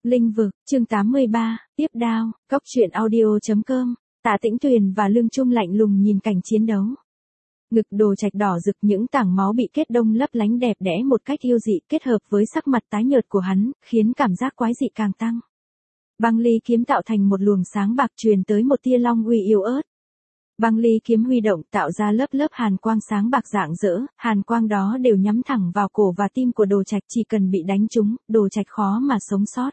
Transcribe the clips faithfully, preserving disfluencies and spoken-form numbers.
Linh vực, chương tám mươi ba, tiếp đao, cóc truyện audio chấm com. Tạ Tĩnh Tuyền và Lương Trung lạnh lùng nhìn cảnh chiến đấu. Ngực Đồ Trạch đỏ rực, những tảng máu bị kết đông lấp lánh đẹp đẽ một cách yêu dị, kết hợp với sắc mặt tái nhợt của hắn, khiến cảm giác quái dị càng tăng. Băng ly kiếm tạo thành một luồng sáng bạc truyền tới một tia long uy yếu ớt. Băng ly kiếm huy động tạo ra lớp lớp hàn quang sáng bạc rạng rỡ, hàn quang đó đều nhắm thẳng vào cổ và tim của Đồ Trạch, chỉ cần bị đánh trúng, Đồ Trạch khó mà sống sót.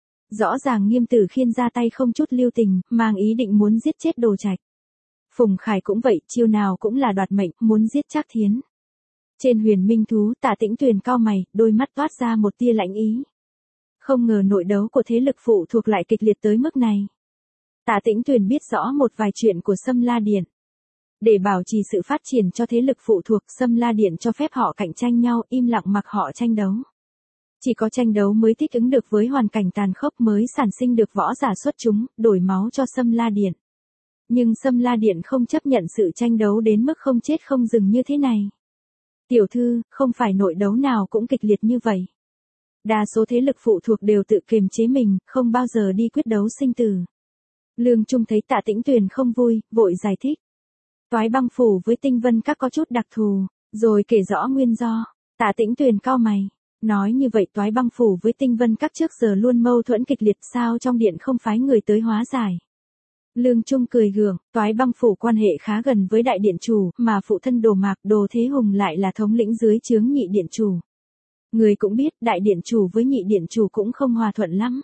Rõ ràng Nghiêm Tử Khiên ra tay không chút lưu tình, mang ý định muốn giết chết Đồ Trạch. Phùng Khải cũng vậy, chiêu nào cũng là đoạt mệnh, muốn giết Trác Thiến. Trên Huyền Minh Thú, Tạ Tĩnh Tuyền cau mày, đôi mắt toát ra một tia lạnh ý. Không ngờ nội đấu của thế lực phụ thuộc lại kịch liệt tới mức này. Tạ Tĩnh Tuyền biết rõ một vài chuyện của Sâm La Điện. Để bảo trì sự phát triển cho thế lực phụ thuộc, Sâm La Điện cho phép họ cạnh tranh nhau, im lặng mặc họ tranh đấu. Chỉ có tranh đấu mới thích ứng được với hoàn cảnh tàn khốc, mới sản sinh được võ giả xuất chúng, đổi máu cho Sâm La Điện. Nhưng Sâm La Điện không chấp nhận sự tranh đấu đến mức không chết không dừng như thế này. Tiểu thư, không phải nội đấu nào cũng kịch liệt như vậy. Đa số thế lực phụ thuộc đều tự kiềm chế mình, không bao giờ đi quyết đấu sinh tử. Lương Trung thấy Tạ Tĩnh Tuyền không vui, vội giải thích. Toái Băng Phủ với Tinh Vân Các có chút đặc thù, rồi kể rõ nguyên do. Tạ Tĩnh Tuyền cau mày. Nói như vậy Toái Băng Phủ với Tinh Vân Các trước giờ luôn mâu thuẫn kịch liệt, sao trong điện không phái người tới hóa giải? Lương Trung cười gượng, Toái Băng Phủ quan hệ khá gần với đại điện chủ, mà phụ thân Đồ Mạc, Đồ Thế Hùng lại là thống lĩnh dưới trướng nhị điện chủ. Người cũng biết, đại điện chủ với nhị điện chủ cũng không hòa thuận lắm.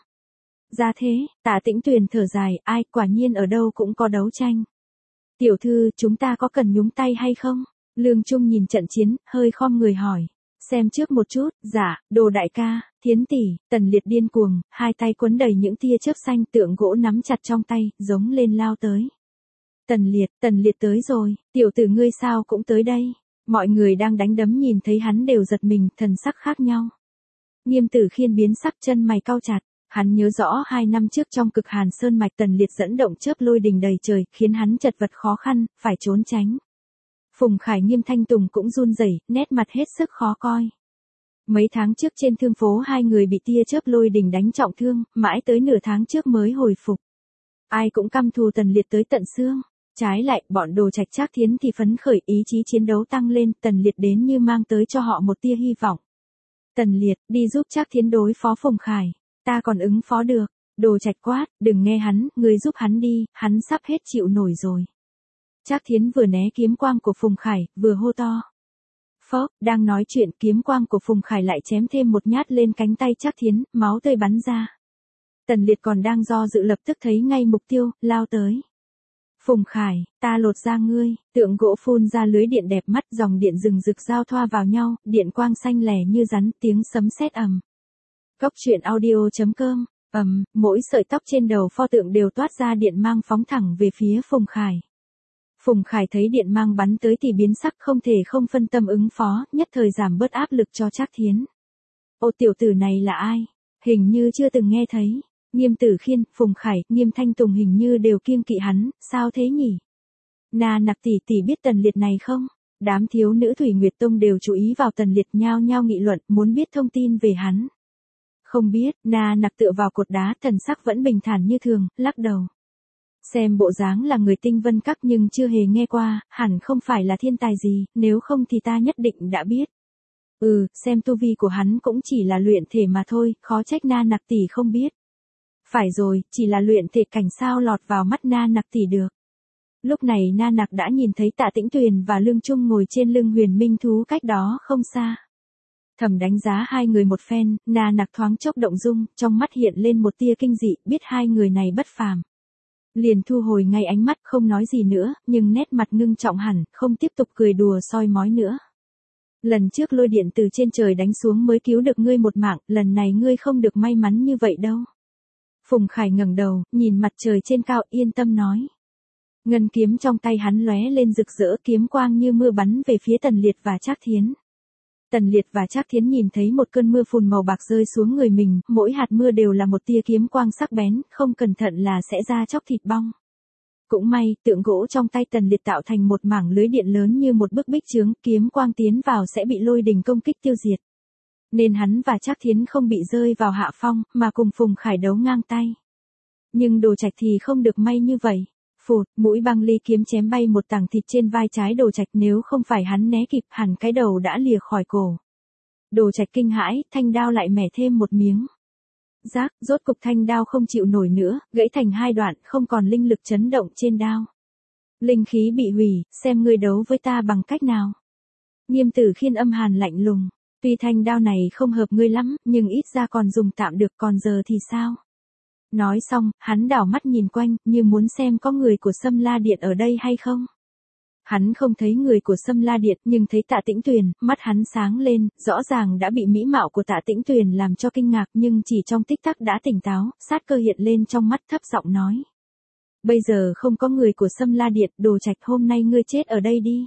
Ra thế, Tạ Tĩnh Tuyền thở dài, ai, quả nhiên ở đâu cũng có đấu tranh. Tiểu thư, chúng ta có cần nhúng tay hay không? Lương Trung nhìn trận chiến, hơi khom người hỏi. Xem trước một chút, dạ, Đồ đại ca, Thiến tỷ, Tần Liệt điên cuồng, hai tay quấn đầy những tia chớp xanh, tượng gỗ nắm chặt trong tay, giống lên lao tới. Tần Liệt, Tần Liệt tới rồi, tiểu tử ngươi sao cũng tới đây. Mọi người đang đánh đấm nhìn thấy hắn đều giật mình, thần sắc khác nhau. Nghiêm Tử Khiên biến sắc, chân mày cau chặt. Hắn nhớ rõ hai năm trước trong Cực Hàn Sơn Mạch Tần Liệt dẫn động chớp lôi đình đầy trời, khiến hắn chật vật khó khăn, phải trốn tránh. Phùng Khải Nghiêm Thanh Tùng cũng run rẩy, nét mặt hết sức khó coi. Mấy tháng trước trên thương phố hai người bị tia chớp lôi đình đánh trọng thương, mãi tới nửa tháng trước mới hồi phục. Ai cũng căm thù Tần Liệt tới tận xương. Trái lại, bọn Đồ Trạch Trác Thiến thì phấn khởi, ý chí chiến đấu tăng lên, Tần Liệt đến như mang tới cho họ một tia hy vọng. Tần Liệt, đi giúp Trác Thiến đối phó Phùng Khải. Ta còn ứng phó được. Đồ Trạch quát, đừng nghe hắn, ngươi giúp hắn đi, hắn sắp hết chịu nổi rồi. Trác Thiến vừa né kiếm quang của Phùng Khải, vừa hô to. Phốc, đang nói chuyện, kiếm quang của Phùng Khải lại chém thêm một nhát lên cánh tay Trác Thiến, máu tươi bắn ra. Tần Liệt còn đang do dự lập tức thấy ngay mục tiêu, lao tới. Phùng Khải, ta lột ra ngươi, tượng gỗ phun ra lưới điện đẹp mắt, dòng điện rừng rực giao thoa vào nhau, điện quang xanh lẻ như rắn, tiếng sấm sét ầm. Cóc truyện audio chấm com, ầm, mỗi sợi tóc trên đầu pho tượng đều toát ra điện mang phóng thẳng về phía Phùng Khải. Phùng Khải thấy điện mang bắn tới thì biến sắc, không thể không phân tâm ứng phó, nhất thời giảm bớt áp lực cho Trác Thiến. Ô, tiểu tử này là ai? Hình như chưa từng nghe thấy. Nghiêm Tử Khiên, Phùng Khải, Nghiêm Thanh Tùng hình như đều kiêng kỵ hắn, sao thế nhỉ? Na Nặc tỷ tỷ biết Tần Liệt này không? Đám thiếu nữ Thủy Nguyệt Tông đều chú ý vào Tần Liệt, nhao nhao nghị luận, muốn biết thông tin về hắn. Không biết, Na Nặc tựa vào cột đá, thần sắc vẫn bình thản như thường, lắc đầu. Xem bộ dáng là người Tinh Vân Các nhưng chưa hề nghe qua, hẳn không phải là thiên tài gì, nếu không thì ta nhất định đã biết. Ừ, xem tu vi của hắn cũng chỉ là luyện thể mà thôi, khó trách Na Nặc tỷ không biết. Phải rồi, chỉ là luyện thể cảnh sao lọt vào mắt Na Nặc tỷ được. Lúc này Na Nặc đã nhìn thấy Tạ Tĩnh Tuyền và Lương Trung ngồi trên lưng Huyền Minh Thú cách đó không xa. Thầm đánh giá hai người một phen, Na Nặc thoáng chốc động dung, trong mắt hiện lên một tia kinh dị, biết hai người này bất phàm. Liền thu hồi ngay ánh mắt, không nói gì nữa, nhưng nét mặt ngưng trọng hẳn, không tiếp tục cười đùa soi mói nữa. Lần trước lôi điện từ trên trời đánh xuống mới cứu được ngươi một mạng, lần này ngươi không được may mắn như vậy đâu. Phùng Khải ngẩng đầu, nhìn mặt trời trên cao, yên tâm nói. Ngân kiếm trong tay hắn lóe lên rực rỡ, kiếm quang như mưa bắn về phía Tần Liệt và Trác Thiến. Tần Liệt và Trác Thiến nhìn thấy một cơn mưa phùn màu bạc rơi xuống người mình, mỗi hạt mưa đều là một tia kiếm quang sắc bén, không cẩn thận là sẽ ra chóc thịt bong. Cũng may, tượng gỗ trong tay Tần Liệt tạo thành một mảng lưới điện lớn như một bức bích chướng, kiếm quang tiến vào sẽ bị lôi đình công kích tiêu diệt. Nên hắn và Trác Thiến không bị rơi vào hạ phong, mà cùng Phùng Khải đấu ngang tay. Nhưng Đồ Trạch thì không được may như vậy. Phụt, mũi băng ly kiếm chém bay một tảng thịt trên vai trái Đồ Trạch, nếu không phải hắn né kịp, hẳn cái đầu đã lìa khỏi cổ. Đồ Trạch kinh hãi, thanh đao lại mẻ thêm một miếng. Rác, rốt cục thanh đao không chịu nổi nữa, gãy thành hai đoạn, không còn linh lực chấn động trên đao. Linh khí bị hủy, xem ngươi đấu với ta bằng cách nào. Nghiêm Tử Khiên âm hàn lạnh lùng. Tuy thanh đao này không hợp ngươi lắm, nhưng ít ra còn dùng tạm được, còn giờ thì sao? Nói xong, hắn đảo mắt nhìn quanh, như muốn xem có người của Sâm La Điện ở đây hay không. Hắn không thấy người của Sâm La Điện, nhưng thấy Tạ Tĩnh Tuyền, mắt hắn sáng lên, rõ ràng đã bị mỹ mạo của Tạ Tĩnh Tuyền làm cho kinh ngạc, nhưng chỉ trong tích tắc đã tỉnh táo, sát cơ hiện lên trong mắt, thấp giọng nói. Bây giờ không có người của Sâm La Điện, Đồ Trạch, hôm nay ngươi chết ở đây đi.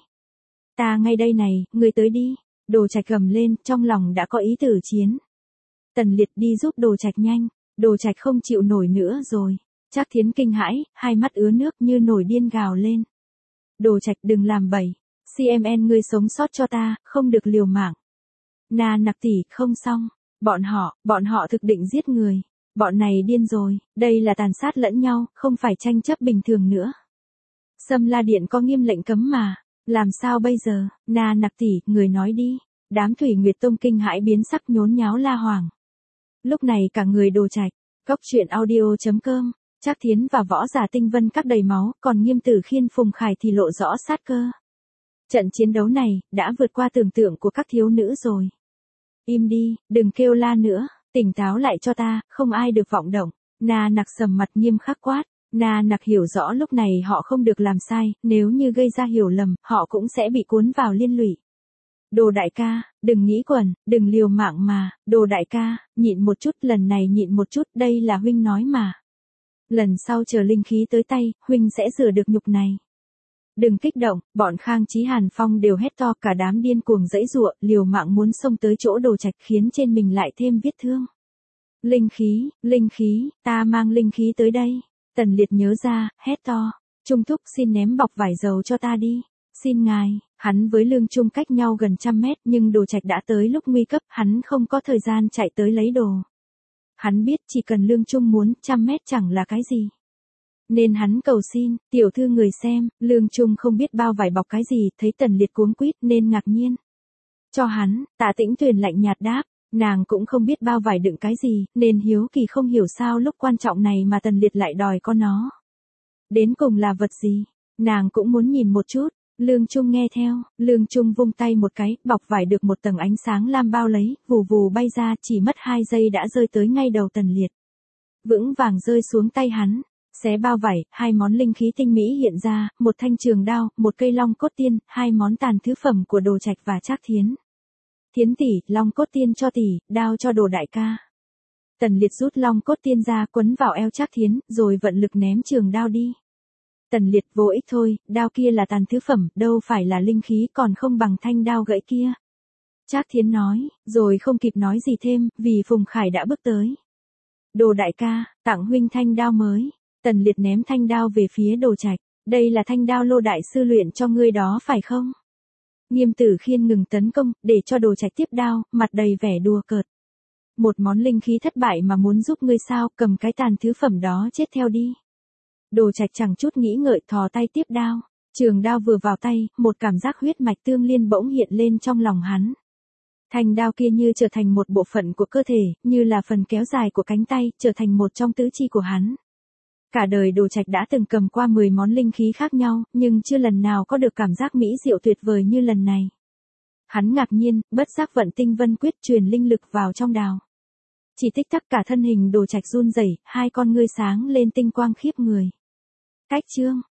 Ta ngay đây này, ngươi tới đi. Đồ Trạch gầm lên, trong lòng đã có ý tử chiến. Tần Liệt đi giúp Đồ Trạch nhanh. Đồ Trạch không chịu nổi nữa rồi. Trác Thiến kinh hãi, hai mắt ứa nước như nổi điên gào lên. Đồ Trạch đừng làm bậy. xê em en ngươi sống sót cho ta, không được liều mạng. Na Nặc tỷ, không xong. Bọn họ, bọn họ thực định giết người. Bọn này điên rồi, đây là tàn sát lẫn nhau, không phải tranh chấp bình thường nữa. Sâm La Điện có nghiêm lệnh cấm mà. Làm sao bây giờ, Na Nặc tỷ, người nói đi. Đám Thủy Nguyệt Tông kinh hãi biến sắc nhốn nháo la hoảng. Lúc này cả người Đồ Trạch, Cốc Truyện Audio chấm com, Trác Thiến và Võ Giả Tinh Vân các đầy máu, còn Nghiêm Tử Khiên Phùng Khải thì lộ rõ sát cơ. Trận chiến đấu này, đã vượt qua tưởng tượng của các thiếu nữ rồi. Im đi, đừng kêu la nữa, tỉnh táo lại cho ta, không ai được vọng động. Na Nặc sầm mặt nghiêm khắc quát. Na Nặc hiểu rõ lúc này họ không được làm sai, nếu như gây ra hiểu lầm, họ cũng sẽ bị cuốn vào liên lụy. Đồ đại ca, đừng nghĩ quẩn, đừng liều mạng mà, Đồ đại ca, nhịn một chút, lần này nhịn một chút, đây là huynh nói mà. Lần sau chờ linh khí tới tay, huynh sẽ rửa được nhục này. Đừng kích động, bọn Khang Chí Hàn Phong đều hét to, cả đám điên cuồng giãy giụa, liều mạng muốn xông tới chỗ Đồ Trạch, khiến trên mình lại thêm vết thương. Linh khí, linh khí, ta mang linh khí tới đây. Tần Liệt nhớ ra, hét to, Trung thúc xin ném bọc vải dầu cho ta đi. Xin ngài, hắn với Lương Trung cách nhau gần trăm mét, nhưng Đồ Trạch đã tới lúc nguy cấp, hắn không có thời gian chạy tới lấy đồ. Hắn biết chỉ cần Lương Trung muốn, trăm mét chẳng là cái gì. Nên hắn cầu xin, tiểu thư người xem, Lương Trung không biết bao vải bọc cái gì, thấy Tần Liệt cuống quýt nên ngạc nhiên. Cho hắn, Tạ Tĩnh Tuyền lạnh nhạt đáp, nàng cũng không biết bao vải đựng cái gì, nên hiếu kỳ không hiểu sao lúc quan trọng này mà Tần Liệt lại đòi con nó. Đến cùng là vật gì, nàng cũng muốn nhìn một chút. Lương Trung nghe theo, Lương Trung vung tay một cái, bọc vải được một tầng ánh sáng lam bao lấy, vù vù bay ra, chỉ mất hai giây đã rơi tới ngay đầu Tần Liệt. Vững vàng rơi xuống tay hắn, xé bao vải, hai món linh khí tinh mỹ hiện ra, một thanh trường đao, một cây long cốt tiên, hai món tàn thứ phẩm của Đồ Trạch và Trác Thiến. Thiến tỷ, long cốt tiên cho tỷ, đao cho Đồ đại ca. Tần Liệt rút long cốt tiên ra, quấn vào eo Trác Thiến, rồi vận lực ném trường đao đi. Tần Liệt vô ích thôi, đao kia là tàn thứ phẩm, đâu phải là linh khí, còn không bằng thanh đao gãy kia. Trác Thiến nói, rồi không kịp nói gì thêm, vì Phùng Khải đã bước tới. Đồ đại ca, tặng huynh thanh đao mới. Tần Liệt ném thanh đao về phía Đồ Trạch. Đây là thanh đao Lô đại sư luyện cho ngươi đó phải không? Nghiêm Tử Khiên ngừng tấn công, để cho Đồ Trạch tiếp đao, mặt đầy vẻ đùa cợt. Một món linh khí thất bại mà muốn giúp ngươi sao, cầm cái tàn thứ phẩm đó chết theo đi. Đồ Trạch chẳng chút nghĩ ngợi thò tay tiếp đao. Trường đao vừa vào tay, một cảm giác huyết mạch tương liên bỗng hiện lên trong lòng hắn. Thanh đao kia như trở thành một bộ phận của cơ thể, như là phần kéo dài của cánh tay, trở thành một trong tứ chi của hắn. Cả đời Đồ Trạch đã từng cầm qua mười món linh khí khác nhau, nhưng chưa lần nào có được cảm giác mỹ diệu tuyệt vời như lần này. Hắn ngạc nhiên, bất giác vận tinh vân quyết truyền linh lực vào trong đao. Chỉ tích tắc cả thân hình Đồ Trạch run rẩy, hai con ngươi sáng lên tinh quang khiếp người. Cách chương